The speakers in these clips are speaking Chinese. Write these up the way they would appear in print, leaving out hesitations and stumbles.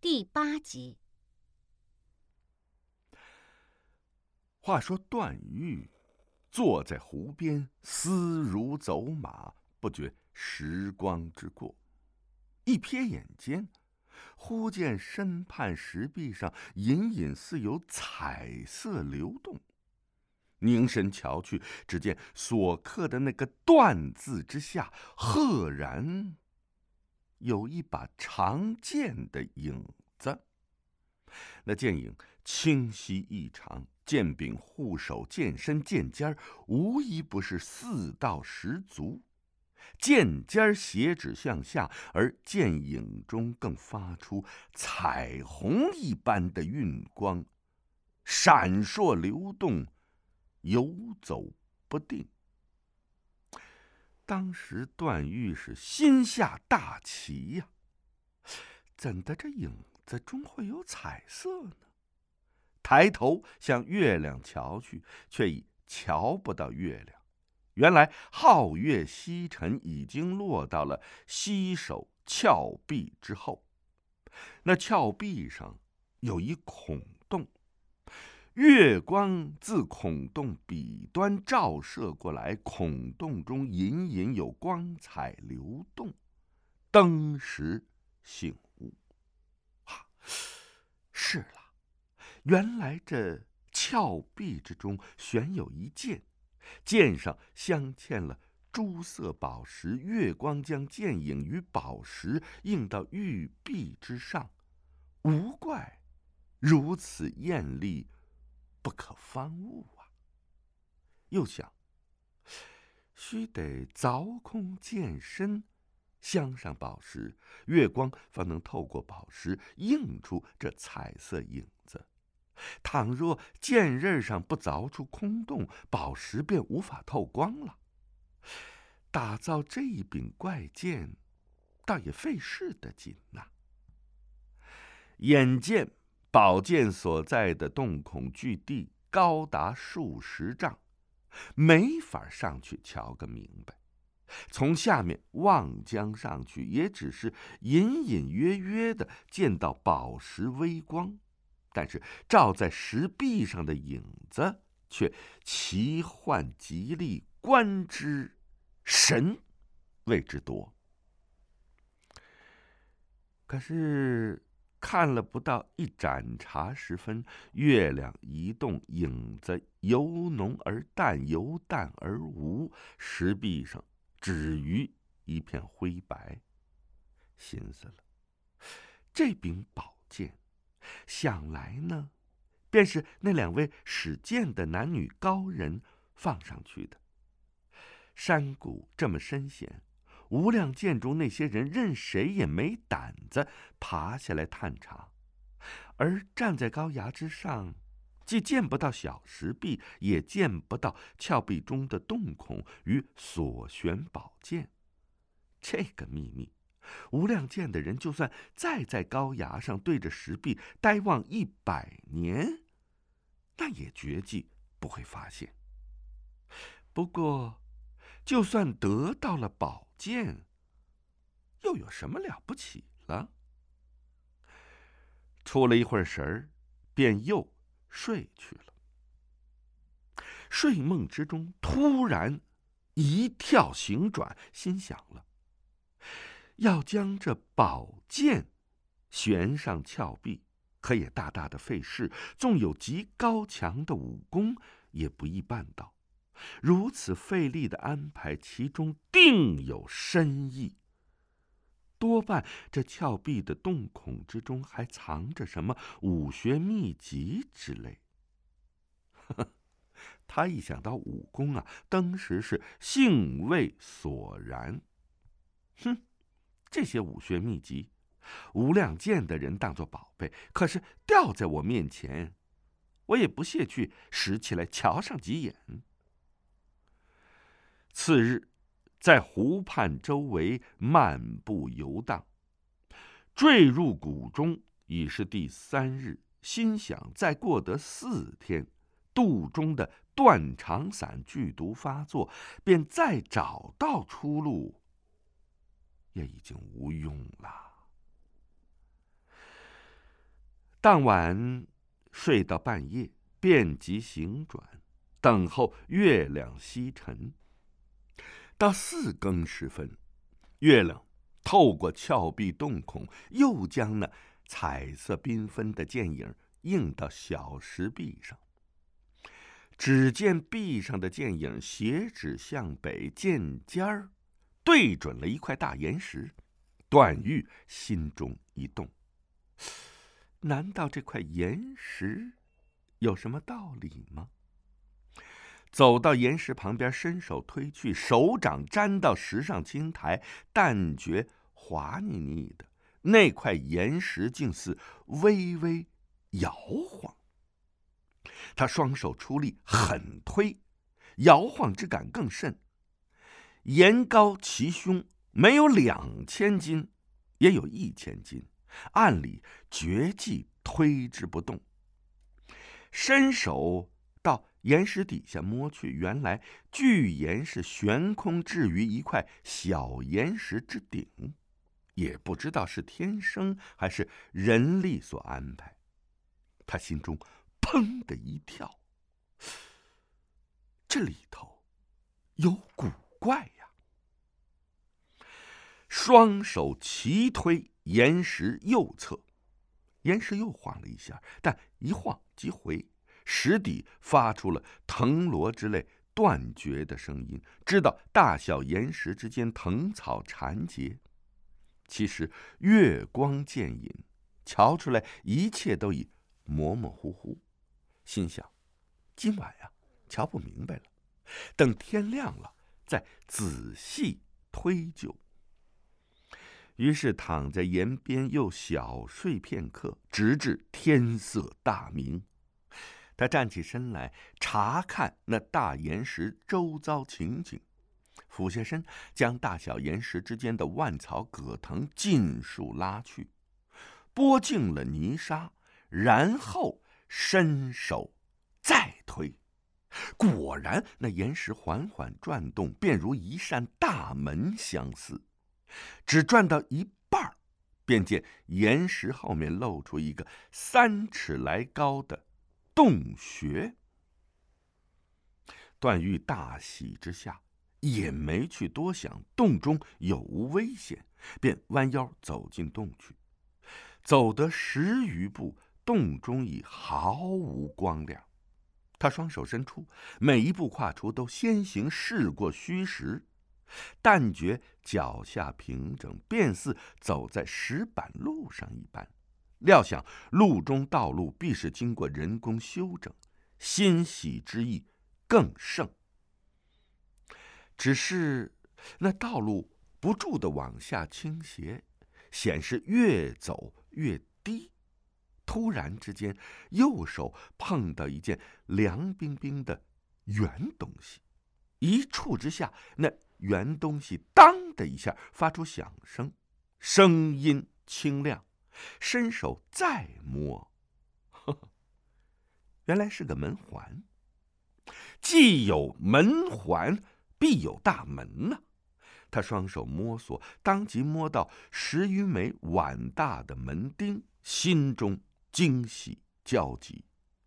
第8集。 话说段誉坐在湖边，思如走马，不觉时光之过。一瞥眼间，忽见身畔石壁上隐隐似有彩色流动。凝神瞧去，只见所刻的那个段字之下，赫然有一把长剑的影子。那剑影清晰异常，剑柄、护手、剑身、剑尖无一不是4道10足。剑尖斜指向下，而剑影中更发出彩虹一般的晕光，闪烁流动，游走不定。当时段誉是心下大奇呀，怎的这影子中会有彩色呢？抬头向月亮瞧去，却已瞧不到月亮。原来皓月西沉，已经落到了西首峭壁之后。那峭壁上有一孔洞，月光自孔洞彼端照射过来，孔洞中隐隐有光彩流动。登时醒悟，是了，原来这峭壁之中悬有一剑，剑上镶嵌了诸色宝石，月光将剑影与宝石映到玉壁之上，无怪如此艳丽，不可方物啊！又想，须得凿空剑身，镶上宝石，月光方能透过宝石映出这彩色影子。倘若剑刃上不凿出空洞，宝石便无法透光了。打造这一柄怪剑，倒也费事得紧呐。眼见宝剑所在的洞孔距地高达数10丈，没法上去瞧个明白。从下面望将上去，也只是隐隐约约的见到宝石微光，但是照在石壁上的影子却奇幻极丽，观之神谓之多。可是看了不到一盏茶时分，月亮移动，影子由浓而淡，由淡而无，石壁上只余一片灰白。心思了，这柄宝剑想来呢，便是那2位使剑的男女高人放上去的。山谷这么深险，无量剑中那些人任谁也没胆子爬下来探查，而站在高崖之上，既见不到小石壁，也见不到峭壁中的洞孔与所悬宝剑。这个秘密，无量剑的人就算再在高崖上对着石壁呆望100年，那也绝技不会发现。不过就算得到了宝剑，又有什么了不起了？出了一会儿神儿，便又睡去了。睡梦之中，突然一跳醒转，心想了，要将这宝剑悬上峭壁，可也大大的费事，纵有极高强的武功，也不易办到。如此费力的安排，其中定有深意。多半这峭壁的洞孔之中还藏着什么武学秘籍之类。他一想到武功啊，当时是兴味索然。这些武学秘籍，无量剑的人当作宝贝，可是掉在我面前，我也不屑去拾起来瞧上几眼。次日，在湖畔周围漫步游荡，坠入谷中已是第3日，心想再过得4天，肚中的断肠散剧毒发作，便再找到出路，也已经无用了。 当晚睡到半夜，便即醒转，等候月亮西沉。到4更时分，月亮透过峭壁洞孔，又将那彩色缤纷的剑影映到小石壁上。只见壁上的剑影斜指向北，剑尖儿对准了一块大岩石。段誉心中一动，难道这块岩石有什么道理吗？走到岩石旁边，伸手推去，手掌沾到石上青苔，但觉滑腻腻的，那块岩石竟似微微摇晃。他双手出力，狠推，摇晃之感更甚。岩高其胸，没有2000斤，也有1000斤，按理绝技推之不动。伸手到岩石底下摸去，原来巨岩是悬空置于一块小岩石之顶，也不知道是天生还是人力所安排。他心中砰的一跳，这里头有古怪呀！双手齐推岩石右侧，岩石又晃了一下，但一晃即回，石底发出了藤萝之类断绝的声音，知道大小岩石之间藤草缠结。其实月光渐隐，瞧出来一切都已模模糊糊。心想，今晚呀，瞧不明白了，等天亮了再仔细推究。于是躺在岩边又小睡片刻，直至天色大明。他站起身来，查看那大岩石周遭情景，俯下身，将大小岩石之间的万草葛藤尽数拉去，拨净了泥沙，然后伸手再推。果然那岩石缓缓转动，便如一扇大门相似。只转到一半，便见岩石后面露出一个3尺来高的洞穴。段誉大喜之下，也没去多想洞中有无危险，便弯腰走进洞去。走得10余步，洞中已毫无光亮。他双手伸出，每一步跨出都先行试过虚实，但觉脚下平整，便似走在石板路上一般。料想路中道路必是经过人工修整，欣喜之意更盛。只是那道路不住地往下倾斜，显示越走越低。突然之间，右手碰到一件凉冰冰的圆东西，一触之下，那圆东西当的一下发出响声，声音清亮。伸手再摸，原来是个门环。既有门环，必有大门呐！他双手摸索，当即摸到10余枚碗大的门钉，心中惊喜交集。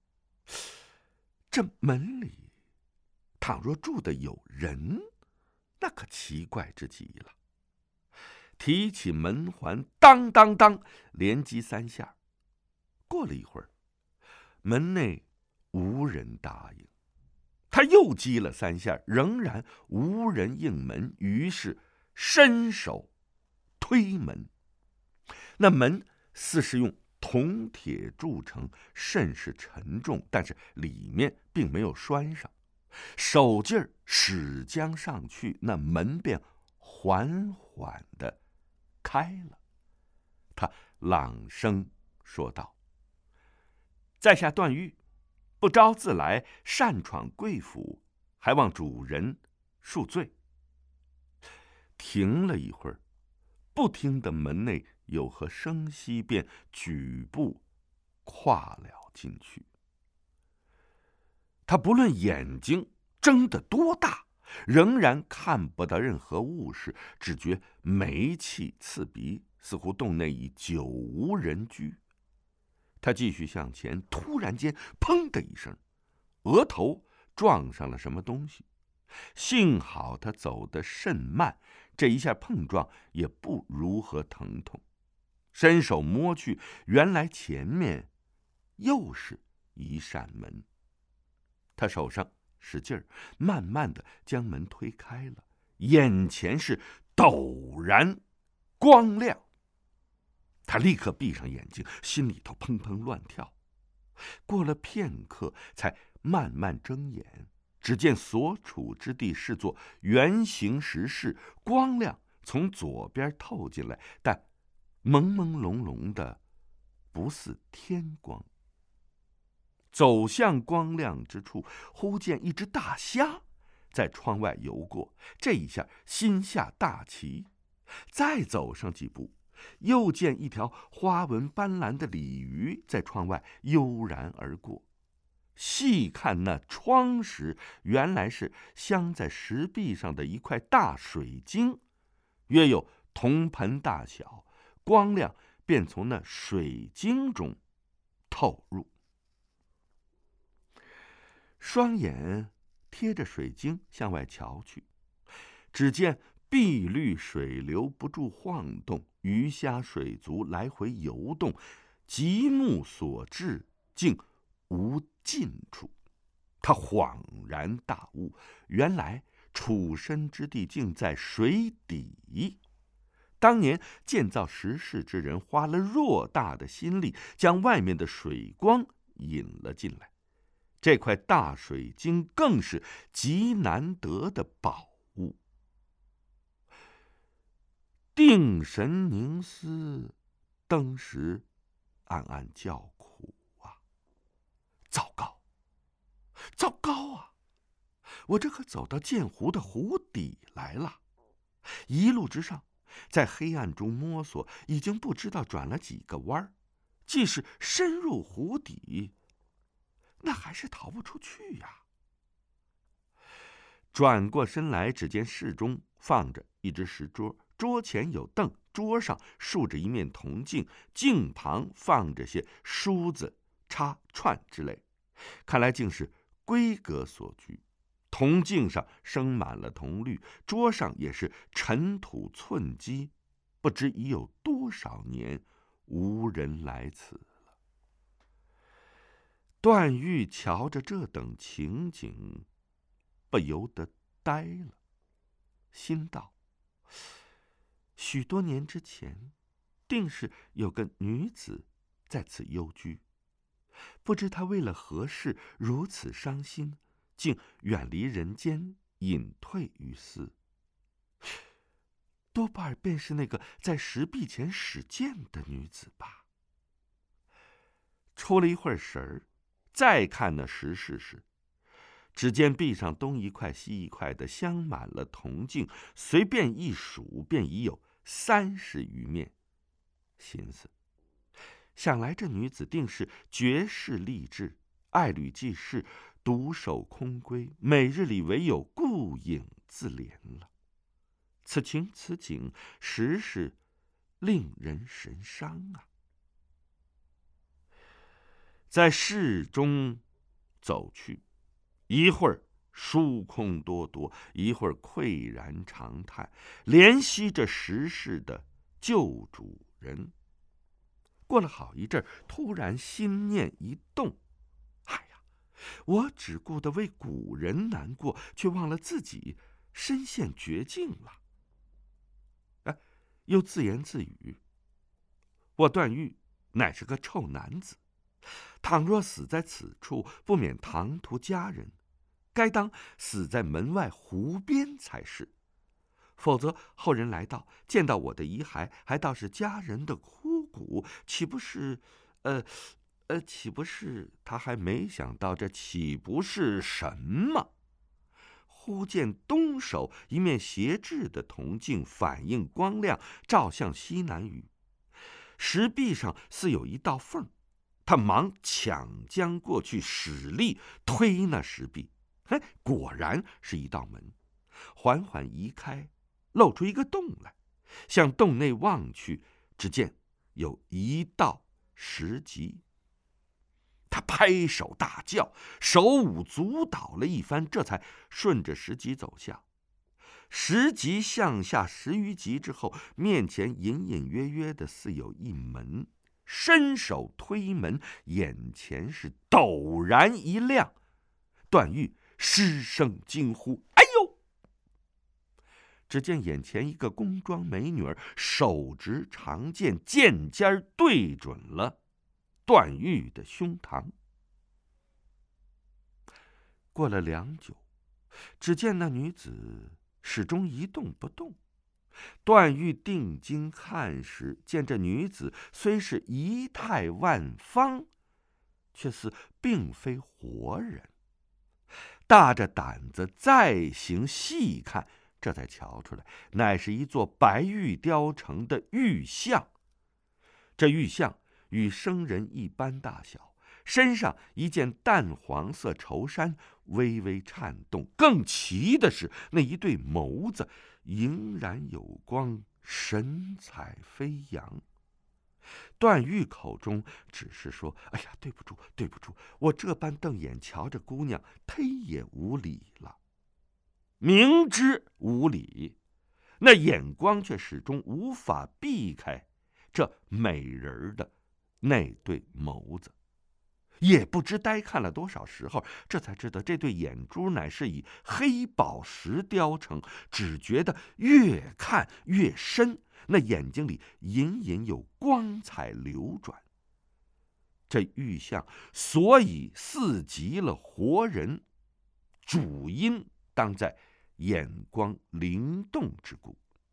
这门里倘若住的有人，那可奇怪之极了。提起门环，当当当连击3下。过了一会儿，门内无人答应。他又击了3下，仍然无人应门，于是伸手推门。那门似是用铜铁铸成，甚是沉重，但是里面并没有拴上。手劲儿使将上去，那门便缓缓地开了。他朗声说道：“在下段誉，不招自来，擅闯贵府，还望主人恕罪。”停了一会儿，不听得门内有何声息，便举步跨了进去。他不论眼睛睁得多大，仍然看不到任何物事，只觉煤气刺鼻，似乎洞内已久无人居。 他继续向前，突然间，砰的一声，额头撞上了什么东西。幸好他走得甚慢，这一下碰撞也不如何疼痛。伸手摸去，原来前面又是一扇门。他手上使劲儿，慢慢的将门推开了，眼前是陡然光亮。他立刻闭上眼睛，心里头砰砰乱跳。过了片刻，才慢慢睁眼，只见所处之地是座圆形石室，光亮从左边透进来，但朦朦胧胧的，不似天光。走向光亮之处，忽见一只大虾在窗外游过，这一下心下大奇。再走上几步，又见一条花纹斑斓的鲤鱼在窗外悠然而过。细看那窗时，原来是镶在石壁上的一块大水晶，约有铜盆大小，光亮便从那水晶中透入。双眼贴着水晶向外瞧去，只见碧绿水流不住晃动，鱼虾水族来回游动，极目所至，竟无尽处。他恍然大悟，原来处身之地竟在水底。当年建造石室之人花了偌大的心力，将外面的水光引了进来。这块大水晶更是极难得的宝物。定神凝思，当时暗暗叫苦啊！糟糕，糟糕啊！我这可走到剑湖的湖底来了。一路之上，在黑暗中摸索，已经不知道转了几个弯儿。即使深入湖底，那还是逃不出去呀。转过身来，只见室中放着一只石桌，桌前有凳，桌上竖着一面铜镜，镜旁放着些梳子、叉、串之类，看来竟是规格所居。铜镜上生满了铜绿，桌上也是尘土寸积，不知已有多少年无人来此。段誉瞧着这等情景，不由得呆了，心道：许多年之前，定是有个女子在此幽居，不知她为了何事如此伤心，竟远离人间，隐退于斯。多半便是那个在石壁前使剑的女子吧。出了一会儿神儿，再看那石室时，只见壁上东一块西一块的镶满了铜镜，随便一数便已有30余面。心思想来这女子定是绝世丽质，爱侣济世，独守空闺，每日里唯有顾影自怜了。此情此景，实是令人神伤啊。在室中走去，一会儿疏空多多，一会儿喟然长叹，怜惜着石室的旧主人。过了好一阵，突然心念一动，哎呀，我只顾得为古人难过，却忘了自己身陷绝境了。又自言自语：我段誉乃是个臭男子，倘若死在此处，不免唐突佳人，该当死在门外湖边才是。否则后人来到，见到我的遗骸，还道是佳人的枯骨，岂不是岂不是？他还没想到这岂不是什么，忽见东手一面斜置的铜镜反映光亮，照向西南隅，石壁上似有一道缝，他忙抢将过去，使力推那石壁，果然是一道门，缓缓移开，露出一个洞来。向洞内望去，只见有一道石级， 他拍手大叫，手舞足蹈了一番，这才顺着石级走下。石级向下10余级之后，面前隐隐约约的似有一门，伸手推门，眼前是陡然一亮。段誉失声惊呼：“哎呦！”只见眼前一个宫装美女儿手执长剑，剑尖对准了段誉的胸膛。过了良久，只见那女子始终一动不动。段誉定睛看时，见这女子虽是仪态万方，却似并非活人。大着胆子再行细看，这才瞧出来，乃是一座白玉雕成的玉像。这玉像与生人一般大小，身上一件淡黄色绸衫微微颤动，更奇的是那一对眸子莹然有光，神采飞扬。段誉口中只是说：“哎呀，对不住，对不住，我这般瞪眼瞧着姑娘，忒也无礼了。”明知无礼，那眼光却始终无法避开这美人的那对眸子。也不知呆看了多少时候，这才知道这对眼珠乃是以黑宝石雕成，只觉得越看越深，那眼睛里隐隐有光彩流转。这玉像所以似极了活人，主因当在眼光灵动之故。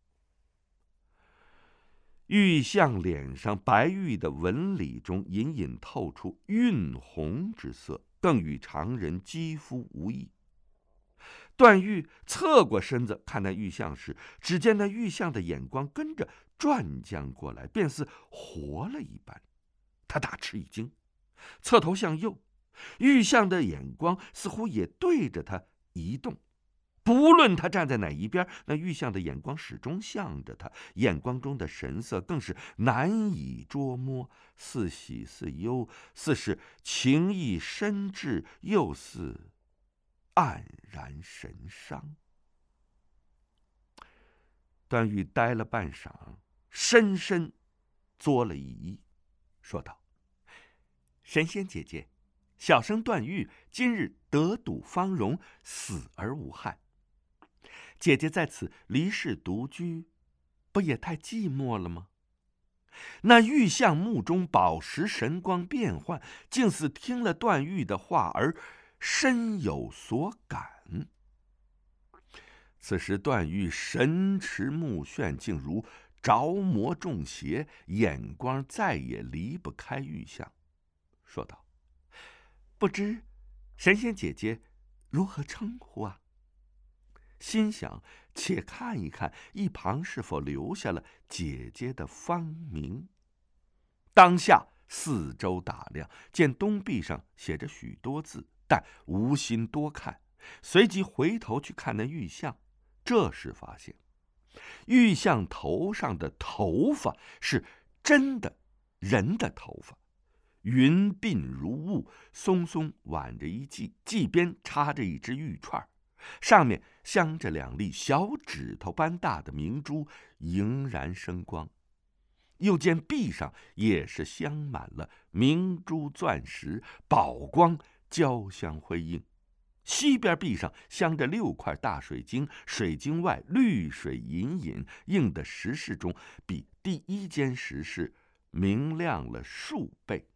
玉像脸上白玉的纹理中隐隐透出晕红之色，更与常人肌肤无异。段誉侧过身子看那玉像时，只见那玉像的眼光跟着转将过来，便似活了一般。他大吃一惊，侧头向右，玉像的眼光似乎也对着他移动。不论他站在哪一边，那玉像的眼光始终向着他，眼光中的神色更是难以捉摸，似喜似忧，似是情意深挚，又似黯然神伤。段誉呆了半晌，深深作了一揖，说道：“神仙姐姐，小生段誉今日得睹芳容，死而无憾。姐姐在此离世独居，不也太寂寞了吗？”那玉像目中宝石神光变幻，竟似听了段誉的话而深有所感。此时段誉神驰目眩，竟如着魔中邪，眼光再也离不开玉像，说道：“不知神仙姐姐如何称呼啊？”心想且看一看一旁是否留下了姐姐的芳名。当下四周打量，见东壁上写着许多字，但无心多看，随即回头去看那玉像。这时发现玉像头上的头发是真的人的头发，云鬓如雾，松松挽着一髻，髻边插着一只玉串，上面镶着2粒小指头般大的明珠，莹然生光。又见壁上也是镶满了明珠钻石，宝光交相辉映。西边壁上镶着6块大水晶，水晶外绿水隐隐，映的石室中比第1间石室明亮了数倍。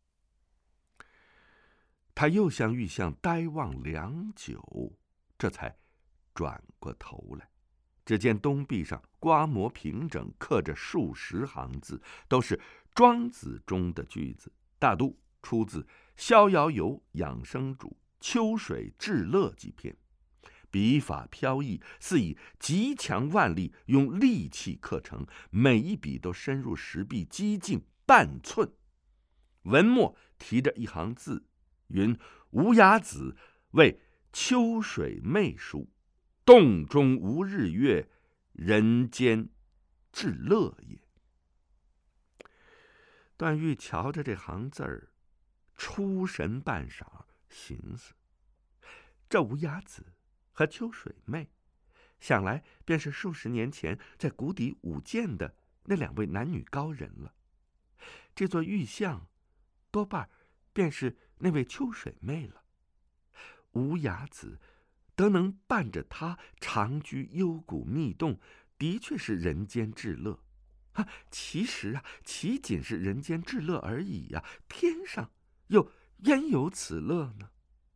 他又向玉像呆望良久，这才转过头来，只见东壁上刮磨平整，刻着数十行字，都是庄子中的句子，大都出自《逍遥游养生主》秋水至乐几篇，笔法飘逸，似以极强腕力用利器刻成，每一笔都深入石壁，几近半寸。文末提着一行字，云：“无崖子为秋水媚书，洞中无日月，人间至乐也。”段誉瞧着这行字儿， 出神半晌，寻思：这无崖子和秋水妹，想来便是数十年前在谷底舞剑的那两位男女高人了。这座玉像，多半便是那位秋水妹了。无崖子得能伴着她长居幽谷密洞，的确是人间至乐。其实啊，岂仅是人间至乐而已呀，天上又焉有此乐呢？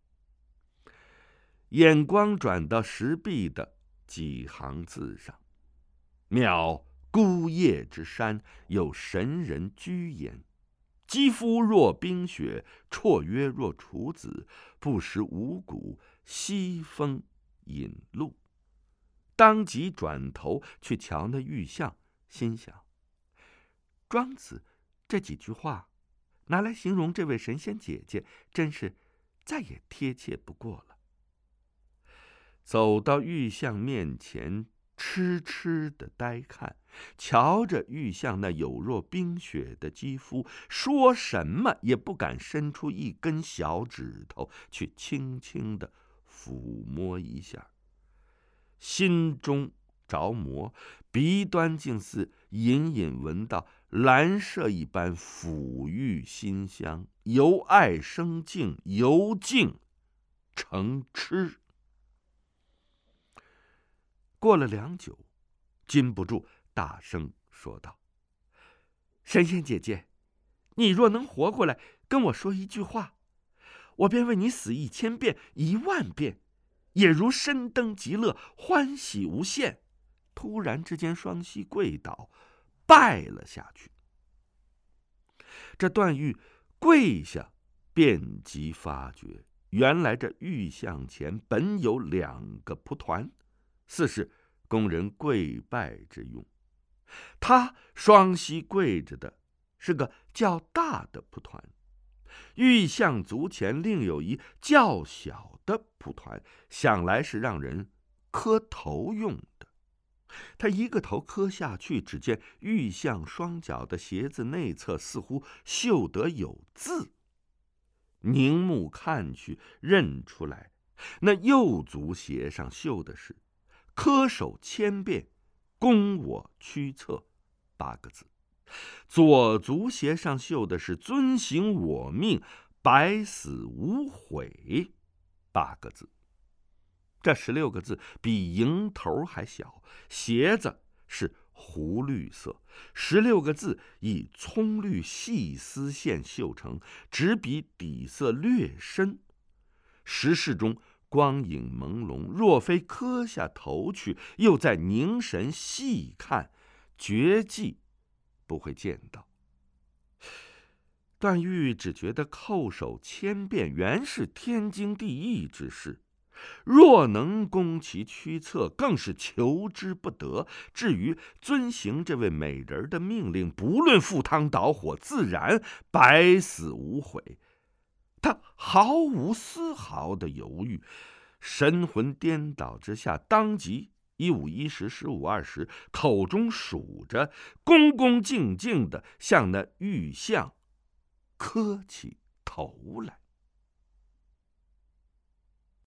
眼光转到石壁的几行字上：渺孤叶之山，有神人居焉。肌肤若冰雪，绰约若处子，不识五谷，西风引路。当即转头去瞧那玉像，心想：庄子这几句话拿来形容这位神仙姐姐，真是再也贴切不过了。走到玉像面前，痴痴的呆看，瞧着玉像那有若冰雪的肌肤，说什么也不敢伸出一根小指头去轻轻的抚摸一下，心中着魔，鼻端竟似隐隐闻到兰麝一般抚育馨香，由爱生敬，由敬成痴。过了良久，禁不住大声说道：神仙姐姐，你若能活过来跟我说一句话，我便为你死1000遍10000遍，也如身登极乐，欢喜无限。突然之间双膝跪倒，拜了下去。这段誉跪下，便即发觉，原来这玉像前本有2个蒲团，似是供人跪拜之用。他双膝跪着的是个较大的蒲团，玉像足前另有一较小的蒲团，想来是让人磕头用的。他一个头磕下去，只见玉像双脚的鞋子内侧似乎绣得有字，凝目看去，认出来那右足鞋上绣的是恪守千遍，供我驱策8个字，左足鞋上绣的是遵行我命，百死无悔8个字。这16个字比蝇头还小，鞋子是湖绿色，16个字以葱绿细丝线绣成，只比底色略深。石室中光影朦胧，若非磕下头去，又在凝神细看，绝技不会见到。段誉只觉得叩首千遍原是天经地义之事，若能攻其驱策，更是求之不得。至于遵行这位美人的命令，不论赴汤蹈火，自然百死无悔。他毫无丝毫的犹豫，神魂颠倒之下，当即15、10、15、20，口中数着，恭恭敬敬的向那玉像磕起头来。